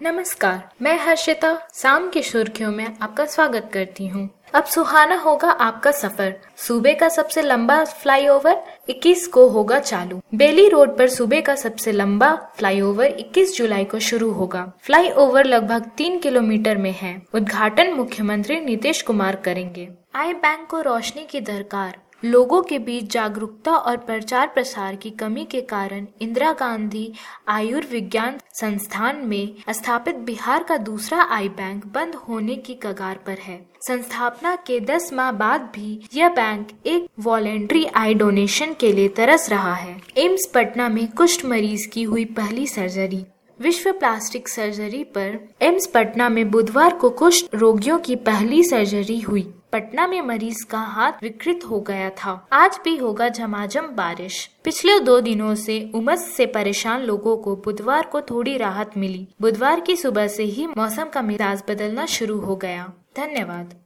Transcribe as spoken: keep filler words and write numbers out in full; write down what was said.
नमस्कार, मैं हर्षिता शाम की सुर्खियों में आपका स्वागत करती हूँ। अब सुहाना होगा आपका सफर। सूबे का सबसे लंबा फ्लाईओवर इक्कीस को होगा चालू। बेली रोड पर सूबे का सबसे लंबा फ्लाईओवर इक्कीस जुलाई को शुरू होगा। फ्लाईओवर लगभग तीन किलोमीटर में है। उद्घाटन मुख्यमंत्री नीतीश कुमार करेंगे। आई बैंक को रोशनी की दरकार। लोगों के बीच जागरूकता और प्रचार प्रसार की कमी के कारण इंदिरा गांधी आयुर्विज्ञान संस्थान में स्थापित बिहार का दूसरा आई बैंक बंद होने की कगार पर है। संस्थापना के दस माह बाद भी यह बैंक एक वॉलेंट्री आई डोनेशन के लिए तरस रहा है। एम्स पटना में कुष्ठ मरीज की हुई पहली सर्जरी। विश्व प्लास्टिक सर्जरी पर एम्स पटना में बुधवार को कुष्ठ रोगियों की पहली सर्जरी हुई। पटना में मरीज का हाथ विकृत हो गया था। आज भी होगा झमाझम बारिश। पिछले दो दिनों से उमस से परेशान लोगों को बुधवार को थोड़ी राहत मिली। बुधवार की सुबह से ही मौसम का मिजाज बदलना शुरू हो गया। धन्यवाद।